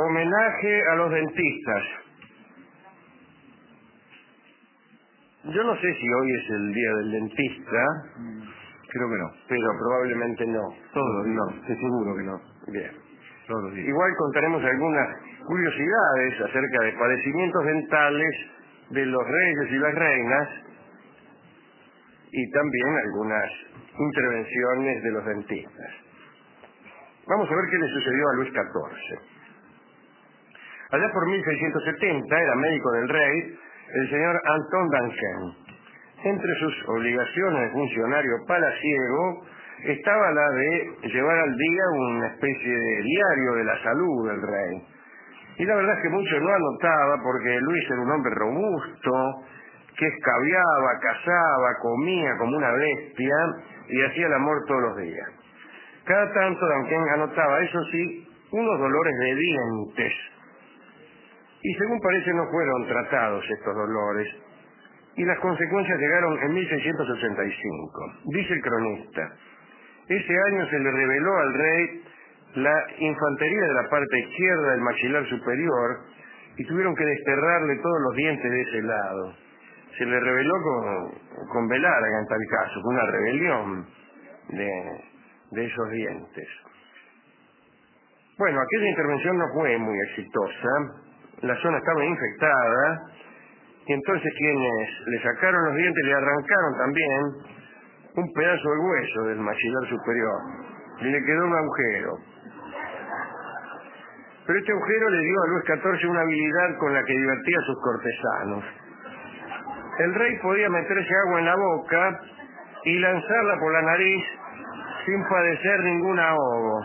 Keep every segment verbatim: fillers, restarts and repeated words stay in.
Homenaje a los dentistas. Yo no sé si hoy es el día del dentista. Creo que no. Pero probablemente no. Todos los días. No. Estoy seguro que no. Bien. Todos los días. Igual contaremos algunas curiosidades acerca de padecimientos dentales de los reyes y las reinas y también algunas intervenciones de los dentistas. Vamos a ver qué le sucedió a Luis catorce. Allá por mil seiscientos setenta era médico del rey el señor Anton Duncan. Entre sus obligaciones de funcionario palaciego estaba la de llevar al día una especie de diario de la salud del rey. Y la verdad es que mucho no anotaba porque Luis era un hombre robusto, que escabiaba, cazaba, comía como una bestia y hacía el amor todos los días. Cada tanto Duncan anotaba, eso sí, unos dolores de dientes. Y según parece no fueron tratados estos dolores. Y las consecuencias llegaron en mil seiscientos ochenta y cinco. Dice el cronista, ese año se le reveló al rey la infantería de la parte izquierda del maxilar superior y tuvieron que desterrarle todos los dientes de ese lado. Se le reveló con, con Belarga en tal caso, con una rebelión de, de esos dientes. Bueno, aquella intervención no fue muy exitosa, la zona estaba infectada y entonces quienes le sacaron los dientes le arrancaron también un pedazo de hueso del maxilar superior y le quedó un agujero. Pero este agujero le dio a Luis catorce una habilidad con la que divertía a sus cortesanos. El rey podía meterse agua en la boca y lanzarla por la nariz sin padecer ningún ahogo.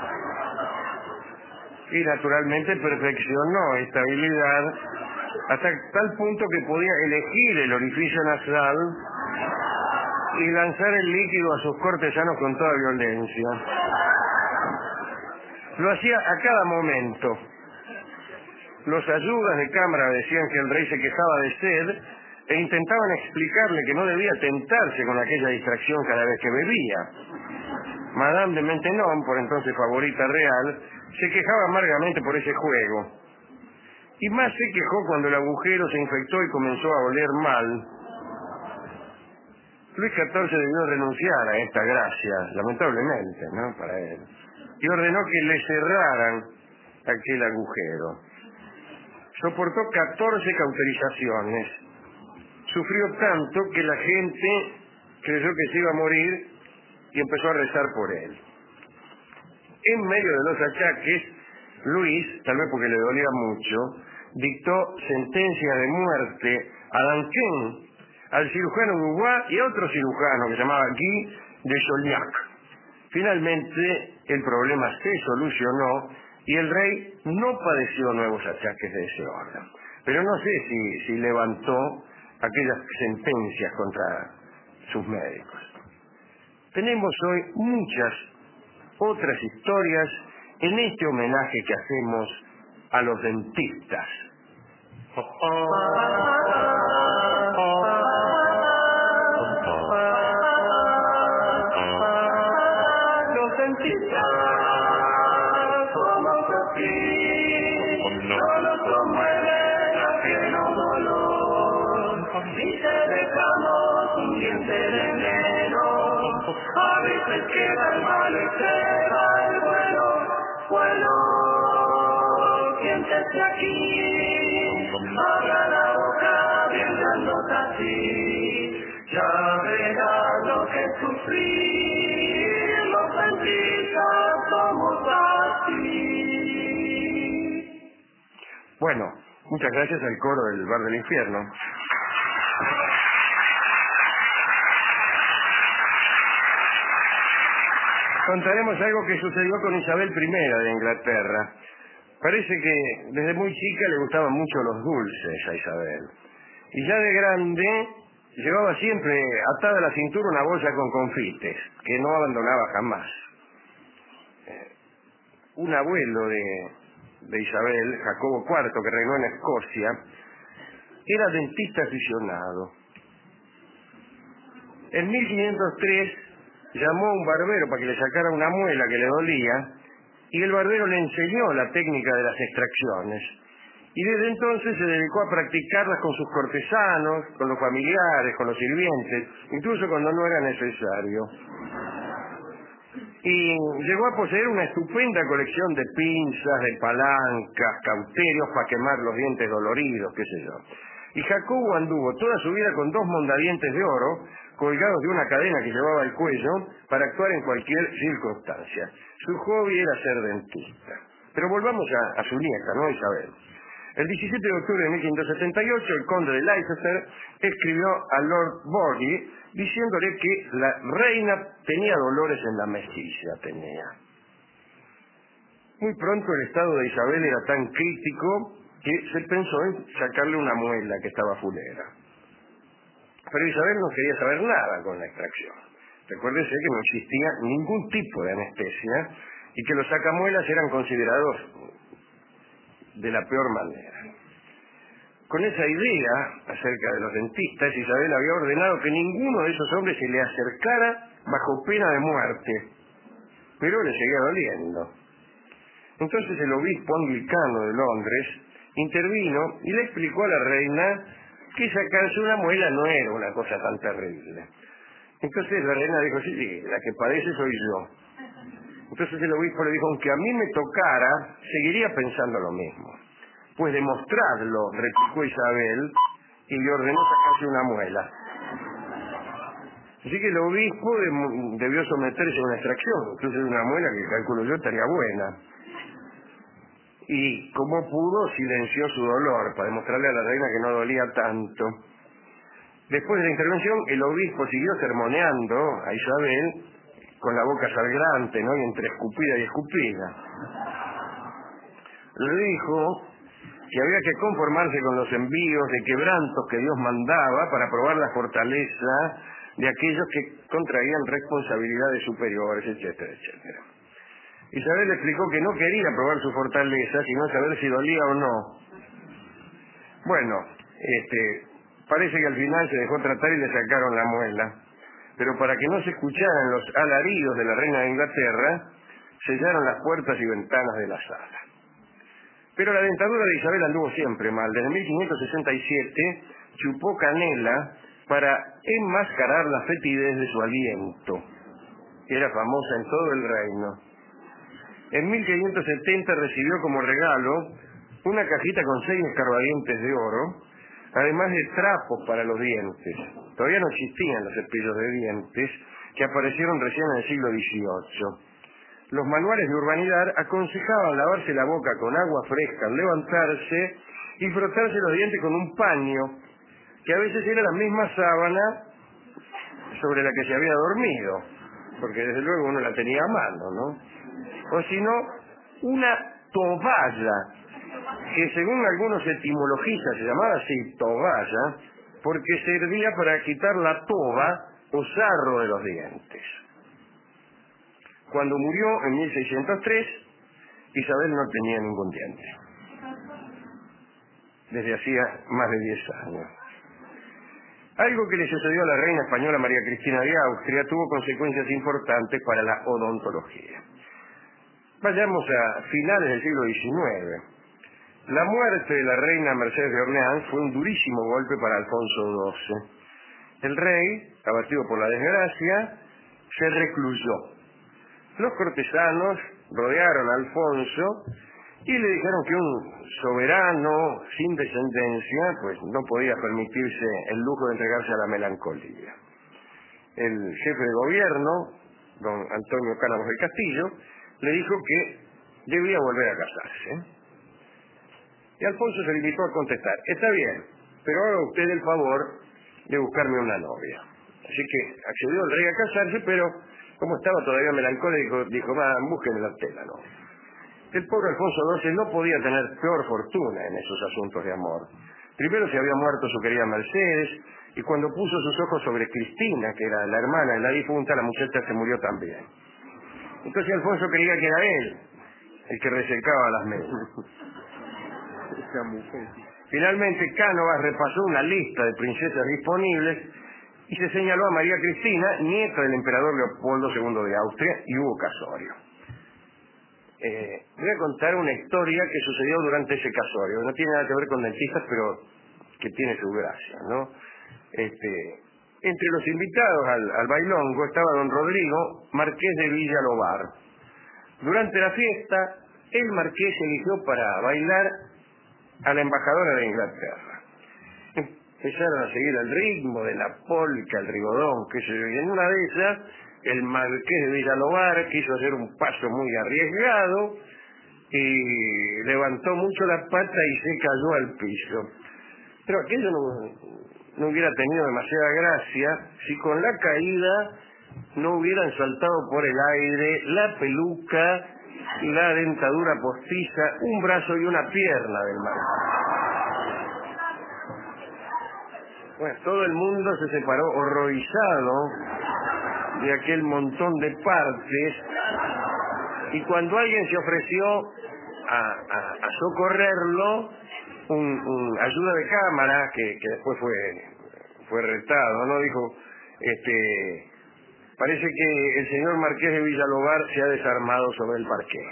Y naturalmente perfeccionó esta habilidad hasta tal punto que podía elegir el orificio nasal y lanzar el líquido a sus cortesanos con toda violencia. Lo hacía a cada momento. Los ayudas de cámara decían que el rey se quejaba de sed e intentaban explicarle que no debía tentarse con aquella distracción cada vez que bebía. Madame de Maintenon, por entonces favorita real, se quejaba amargamente por ese juego. Y más se quejó cuando el agujero se infectó y comenzó a oler mal. Luis catorce debió renunciar a esta gracia, lamentablemente, ¿no?, para él, y ordenó que le cerraran aquel agujero. Soportó catorce cauterizaciones. Sufrió tanto que la gente creyó que se iba a morir y empezó a rezar por él. En medio de los achaques, Luis, tal vez porque le dolía mucho, dictó sentencia de muerte a Duncan, al cirujano Dubois y a otro cirujano que se llamaba Guy de Chauliac. Finalmente, el problema se solucionó y el rey no padeció nuevos achaques de ese orden. Pero no sé si, si levantó aquellas sentencias contra sus médicos. Tenemos hoy muchas otras historias en este homenaje que hacemos a los dentistas. Los dentistas somos así, solo conmueven ajeno dolor, y te dejamos un diente de enero, a veces queda el mal y se va el vuelo, vuelo, siéntese aquí, abra la boca bien grandota así, ya verás lo que es sufrir, los dentistas somos así. Bueno, muchas gracias al coro del Bar del Infierno. Contaremos algo que sucedió con Isabel primera de Inglaterra. Parece que desde muy chica le gustaban mucho los dulces a Isabel. Y ya de grande llevaba siempre atada a la cintura una bolsa con confites, que no abandonaba jamás. Eh, un abuelo de, de Isabel, Jacobo cuarto, que reinó en Escocia, era dentista aficionado. En mil quinientos tres llamó a un barbero para que le sacara una muela que le dolía y el barbero le enseñó la técnica de las extracciones. Y desde entonces se dedicó a practicarlas con sus cortesanos, con los familiares, con los sirvientes, incluso cuando no era necesario. Y llegó a poseer una estupenda colección de pinzas, de palancas, cauterios para quemar los dientes doloridos, qué sé yo. Y Jacobo anduvo toda su vida con dos mondadientes de oro colgados de una cadena que llevaba al cuello para actuar en cualquier circunstancia. Su hobby era ser dentista. Pero volvamos a, a su nieta, ¿no, Isabel? El diecisiete de octubre de mil quinientos setenta y ocho, el conde de Leicester escribió a Lord Borghi diciéndole que la reina tenía dolores en la mejilla, tenía. Muy pronto el estado de Isabel era tan crítico que se pensó en sacarle una muela que estaba fulera. Pero Isabel no quería saber nada con la extracción. Recuérdese que no existía ningún tipo de anestesia y que los sacamuelas eran considerados de la peor manera. Con esa idea acerca de los dentistas, Isabel había ordenado que ninguno de esos hombres se le acercara bajo pena de muerte, pero le seguía doliendo. Entonces el obispo anglicano de Londres intervino y le explicó a la reina que sacarse una muela no era una cosa tan terrible. Entonces la reina dijo, sí, sí, la que padece soy yo. Entonces el obispo le dijo, aunque a mí me tocara, seguiría pensando lo mismo. Pues demostrarlo, replicó Isabel, y le ordenó sacarse una muela. Así que el obispo de, debió someterse a una extracción, entonces una muela que calculo yo estaría buena. Y como pudo, silenció su dolor para demostrarle a la reina que no dolía tanto. Después de la intervención, el obispo siguió sermoneando a Isabel con la boca sangrante, ¿no? Y entre escupida y escupida. Le dijo que había que conformarse con los envíos de quebrantos que Dios mandaba para probar la fortaleza de aquellos que contraían responsabilidades superiores, etcétera, etcétera. Isabel le explicó que no quería probar su fortaleza, sino saber si dolía o no. Bueno, este, parece que al final se dejó tratar y le sacaron la muela. Pero para que no se escucharan los alaridos de la reina de Inglaterra, sellaron las puertas y ventanas de la sala. Pero la dentadura de Isabel anduvo siempre mal. Desde mil quinientos sesenta y siete chupó canela para enmascarar la fetidez de su aliento, que era famosa en todo el reino. En mil quinientos setenta recibió como regalo una cajita con seis escarbadientes de oro, además de trapos para los dientes. Todavía no existían los cepillos de dientes, que aparecieron recién en el siglo dieciocho. Los manuales de urbanidad aconsejaban lavarse la boca con agua fresca al levantarse y frotarse los dientes con un paño, que a veces era la misma sábana sobre la que se había dormido, porque desde luego uno la tenía a mano, ¿no? O si no, una toalla, que según algunos etimologistas se llamaba así toalla, porque servía para quitar la toba o sarro de los dientes. Cuando murió en mil seiscientos tres, Isabel no tenía ningún diente, desde hacía más de diez años. Algo que le sucedió a la reina española María Cristina de Austria tuvo consecuencias importantes para la odontología. Vayamos a finales del siglo diecinueve. La muerte de la reina Mercedes de Orleans fue un durísimo golpe para Alfonso doce. El rey, abatido por la desgracia, se recluyó. Los cortesanos rodearon a Alfonso y le dijeron que un soberano sin descendencia pues no podía permitirse el lujo de entregarse a la melancolía. El jefe de gobierno, don Antonio Cánamos del Castillo, le dijo que debía volver a casarse. Y Alfonso se limitó a contestar, está bien, pero haga usted el favor de buscarme una novia. Así que accedió el rey a casarse, pero como estaba todavía melancólico, dijo, va, búsquenme la tela, ¿no? El pobre Alfonso doce no podía tener peor fortuna en esos asuntos de amor. Primero se había muerto su querida Mercedes, y cuando puso sus ojos sobre Cristina, que era la hermana de la difunta, la muchacha se murió también. Entonces Alfonso creía que era él el que resecaba las mesas. Finalmente Cánovas repasó una lista de princesas disponibles y se señaló a María Cristina, nieta del emperador Leopoldo segundo de Austria, y hubo casorio. Eh, voy a contar una historia que sucedió durante ese casorio. No tiene nada que ver con dentistas, pero que tiene su gracia, ¿no? Este, entre los invitados al, al bailongo estaba don Rodrigo, marqués de Villalobar. Durante la fiesta, el marqués eligió para bailar a la embajadora de Inglaterra. Empezaron a seguir el ritmo de la polca, el rigodón, qué sé yo, y en una de esas, el marqués de Villalobar quiso hacer un paso muy arriesgado y levantó mucho la pata y se cayó al piso. Pero aquello no, no hubiera tenido demasiada gracia si con la caída no hubieran saltado por el aire la peluca, la dentadura postiza, un brazo y una pierna del marqués. Bueno, todo el mundo se separó horrorizado de aquel montón de partes, y cuando alguien se ofreció a, a, a socorrerlo, un, un ayuda de cámara, que, que después fue, fue retado, ¿no? Dijo, este, parece que el señor marqués de Villalobar se ha desarmado sobre el parqué.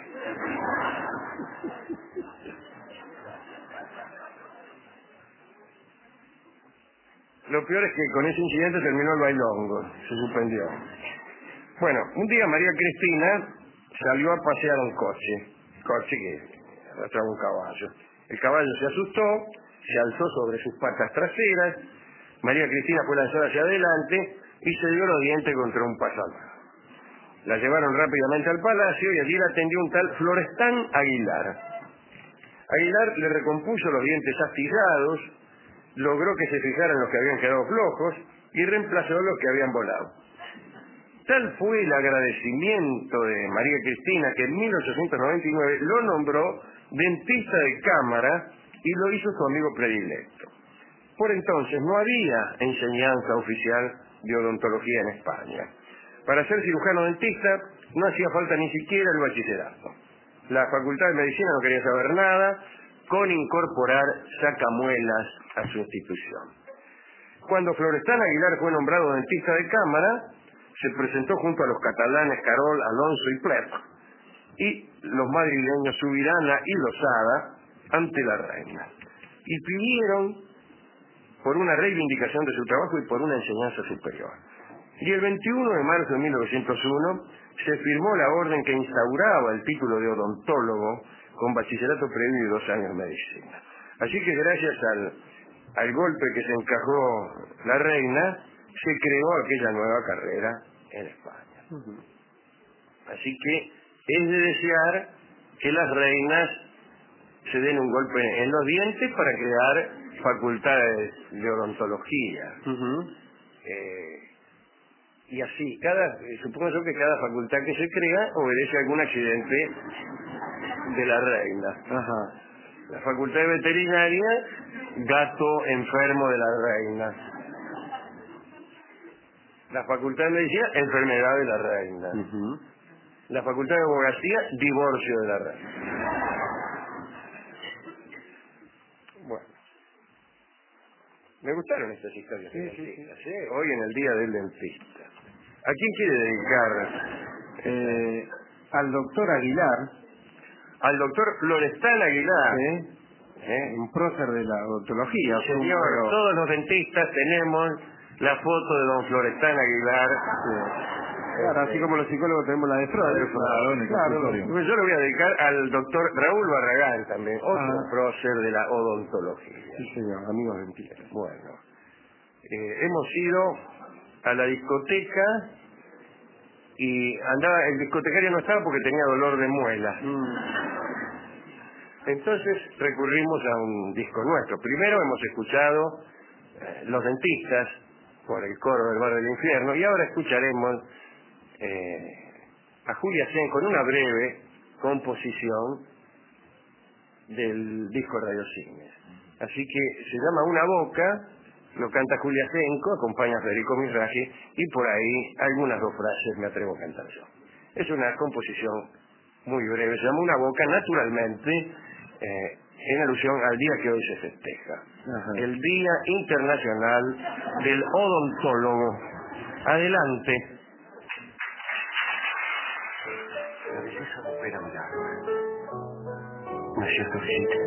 Lo peor es que con ese incidente terminó el bailongo, se suspendió. Bueno, un día María Cristina salió a pasear un coche, coche que arrastraba un caballo. El caballo se asustó, se alzó sobre sus patas traseras, María Cristina fue lanzada hacia adelante y se dio los dientes contra un pasamano. La llevaron rápidamente al palacio y allí la atendió un tal Florestán Aguilar. Aguilar le recompuso los dientes astillados, logró que se fijaran los que habían quedado flojos y reemplazó los que habían volado. Tal fue el agradecimiento de María Cristina que en mil ochocientos noventa y nueve lo nombró dentista de cámara y lo hizo su amigo predilecto. Por entonces no había enseñanza oficial de odontología en España. Para ser cirujano dentista no hacía falta ni siquiera el bachillerato. La Facultad de Medicina no quería saber nada con incorporar sacamuelas a su institución. Cuando Florestán Aguilar fue nombrado dentista de cámara, se presentó junto a los catalanes Carol, Alonso y Plet y los madrileños Subirana y Lozada ante la reina, y pidieron por una reivindicación de su trabajo y por una enseñanza superior. Y el veintiuno de marzo de mil novecientos uno se firmó la orden que instauraba el título de odontólogo con bachillerato previo y dos años de medicina. Así que gracias al, al golpe que se encajó la reina, se creó aquella nueva carrera en España. Uh-huh. Así que es de desear que las reinas se den un golpe en los dientes para crear facultades de odontología. Uh-huh. eh, y así, cada, eh, supongo yo que cada facultad que se crea obedece a algún accidente de la reina. Ajá. La facultad de veterinaria, gato enfermo de la reina. La facultad de medicina, enfermedad de la reina. Uh-huh. La facultad de abogacía, divorcio de la reina. Bueno, me gustaron estas historias de sí, dentistas, sí, sí. ¿eh? Hoy en el día del dentista. ¿A quién quiere dedicar? Eh, al doctor Aguilar. Al doctor Florestán Aguilar. ¿Sí? ¿Eh? Un prócer de la odontología. Sí, señor, pero... todos los dentistas tenemos la foto de don Florestán Aguilar. Sí. Claro, así como los psicólogos tenemos la de Freud. Claro, claro. Pues yo le voy a dedicar al doctor Raúl Barragán también, otro ah. prócer de la odontología. Sí, señor, amigos dentistas. Bueno, eh, hemos ido a la discoteca y andaba, el discotecario no estaba porque tenía dolor de muela. Mm. Entonces recurrimos a un disco nuestro. Primero hemos escuchado eh, Los Dentistas por el coro del Bar del Infierno y ahora escucharemos eh, a Julia Sen con una breve composición del disco Radiocines. Así que se llama Una Boca, lo canta Julia Senco, acompaña a Federico Misraji y por ahí algunas dos frases me atrevo a cantar yo. Es una composición muy breve, se llama Una Boca, naturalmente eh, en alusión al día que hoy se festeja. Ajá. El Día Internacional del Odontólogo. Adelante. La belleza opera milagros. Monsieur Torcita.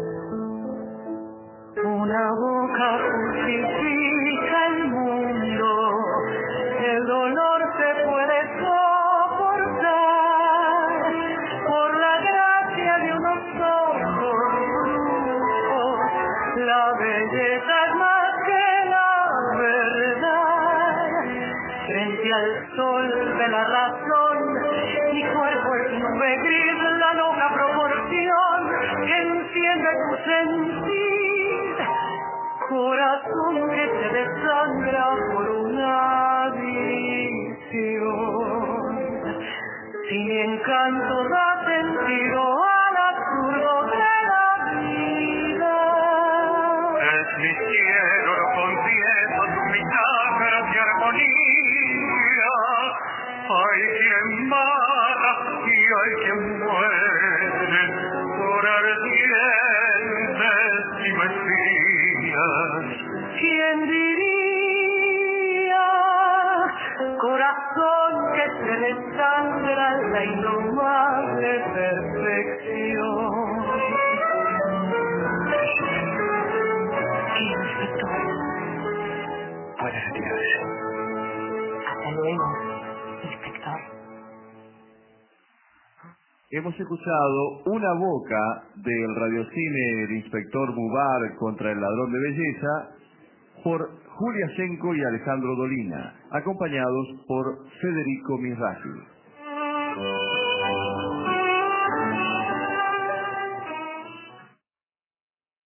Una boca justifica el mundo, el dolor se puede soportar por la gracia de unos ojos brujos. La belleza es más que la verdad. Frente al sol de la razón, mi cuerpo es nube gris, la loca proporción que enciende tu sentir. Corazón que se desangra por una visión. Si mi encanto da sentido al absurdo de la vida. Es mi cielo, lo confieso, tu bitácora de armonía. Hay quien mata y hay quien muere por ardientes y mentiras. ¿Quién diría? Corazón que se desangra la indomable perfección. Inspector. Puede retirarse. Hasta luego, inspector. Hemos escuchado Una boca del radiocine del inspector Bubar contra el ladrón de belleza por Julia Senco y Alejandro Dolina, acompañados por Federico Mizrahi.